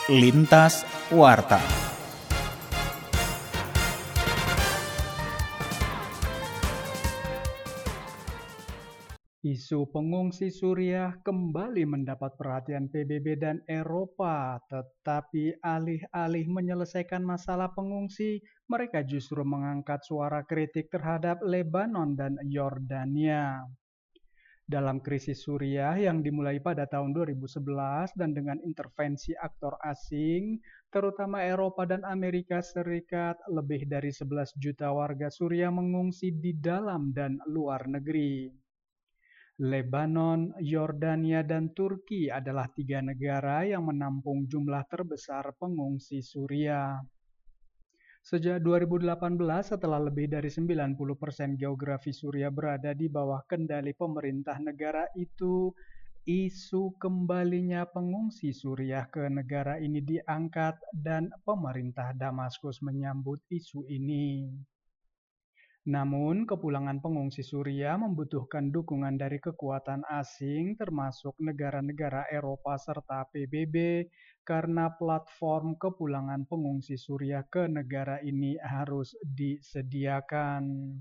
Lintas Warta. Isu pengungsi Suriah kembali mendapat perhatian PBB dan Eropa, tetapi alih-alih menyelesaikan masalah pengungsi, mereka justru mengangkat suara kritik terhadap Lebanon dan Yordania. Dalam krisis Suriah yang dimulai pada tahun 2011 dan dengan intervensi aktor asing, terutama Eropa dan Amerika Serikat, lebih dari 11 juta warga Suriah mengungsi di dalam dan luar negeri. Lebanon, Yordania, dan Turki adalah tiga negara yang menampung jumlah terbesar pengungsi Suriah. Sejak 2018, setelah lebih dari 90% geografi Suriah berada di bawah kendali pemerintah negara itu, isu kembalinya pengungsi Suriah ke negara ini diangkat dan pemerintah Damaskus menyambut isu ini. Namun, kepulangan pengungsi Suriah membutuhkan dukungan dari kekuatan asing termasuk negara-negara Eropa serta PBB karena platform kepulangan pengungsi Suriah ke negara ini harus disediakan.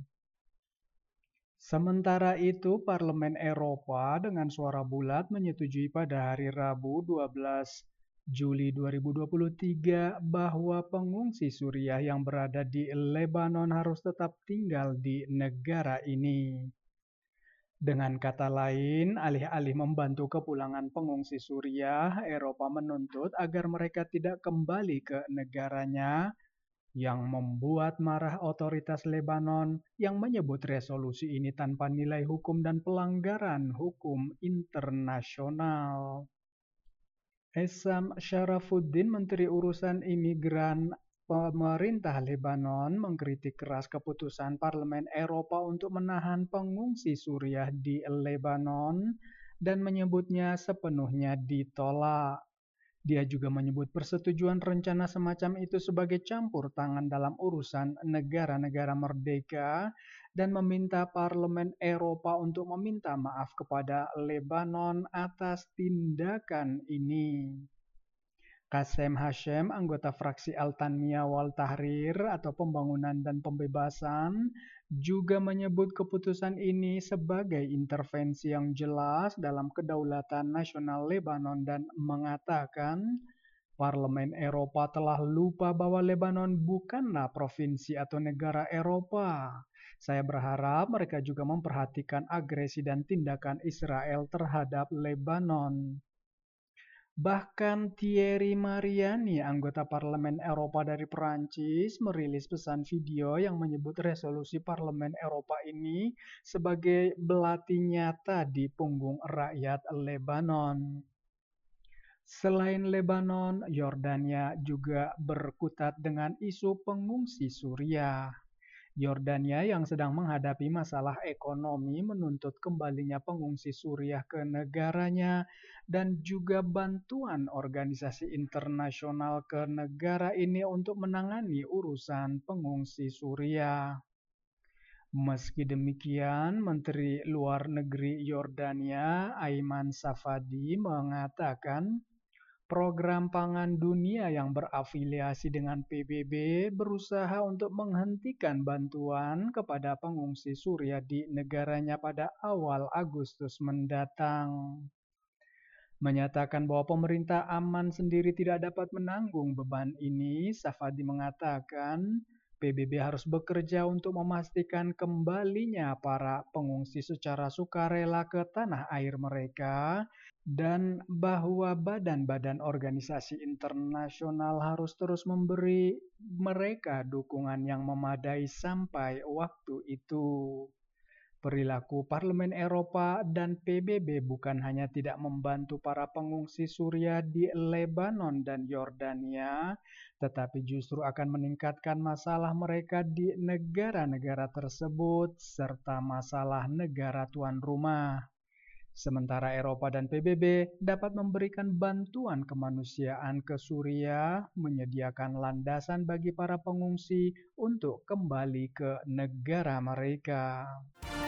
Sementara itu, Parlemen Eropa dengan suara bulat menyetujui pada hari Rabu 12 Juli 2023 bahwa pengungsi Suriah yang berada di Lebanon harus tetap tinggal di negara ini. Dengan kata lain, alih-alih membantu kepulangan pengungsi Suriah, Eropa menuntut agar mereka tidak kembali ke negaranya, yang membuat marah otoritas Lebanon yang menyebut resolusi ini tanpa nilai hukum dan pelanggaran hukum internasional. Essam Sharafuddin, Menteri Urusan Imigran pemerintah Lebanon, mengkritik keras keputusan Parlemen Eropa untuk menahan pengungsi Suriah di Lebanon dan menyebutnya sepenuhnya ditolak. Dia juga menyebut persetujuan rencana semacam itu sebagai campur tangan dalam urusan negara-negara merdeka dan meminta Parlemen Eropa untuk meminta maaf kepada Lebanon atas tindakan ini. Kasem Hashem, anggota fraksi Al-Tanmiyah wal Tahrir atau Pembangunan dan Pembebasan, juga menyebut keputusan ini sebagai intervensi yang jelas dalam kedaulatan nasional Lebanon dan mengatakan Parlemen Eropa telah lupa bahwa Lebanon bukanlah provinsi atau negara Eropa. Saya berharap mereka juga memperhatikan agresi dan tindakan Israel terhadap Lebanon. Bahkan Thierry Mariani, anggota Parlemen Eropa dari Perancis, merilis pesan video yang menyebut resolusi Parlemen Eropa ini sebagai belati nyata di punggung rakyat Lebanon. Selain Lebanon, Yordania juga berkutat dengan isu pengungsi Suriah. Yordania yang sedang menghadapi masalah ekonomi menuntut kembalinya pengungsi Suriah ke negaranya dan juga bantuan organisasi internasional ke negara ini untuk menangani urusan pengungsi Suriah. Meski demikian, Menteri Luar Negeri Yordania, Aiman Safadi, mengatakan Program Pangan Dunia yang berafiliasi dengan PBB berusaha untuk menghentikan bantuan kepada pengungsi Suriah di negaranya pada awal Agustus mendatang. Menyatakan bahwa pemerintah aman sendiri tidak dapat menanggung beban ini, Safadi mengatakan PBB harus bekerja untuk memastikan kembalinya para pengungsi secara sukarela ke tanah air mereka dan bahwa badan-badan organisasi internasional harus terus memberi mereka dukungan yang memadai sampai waktu itu. Perilaku Parlemen Eropa dan PBB bukan hanya tidak membantu para pengungsi Suriah di Lebanon dan Yordania, tetapi justru akan meningkatkan masalah mereka di negara-negara tersebut serta masalah negara tuan rumah. Sementara Eropa dan PBB dapat memberikan bantuan kemanusiaan ke Suriah, menyediakan landasan bagi para pengungsi untuk kembali ke negara mereka.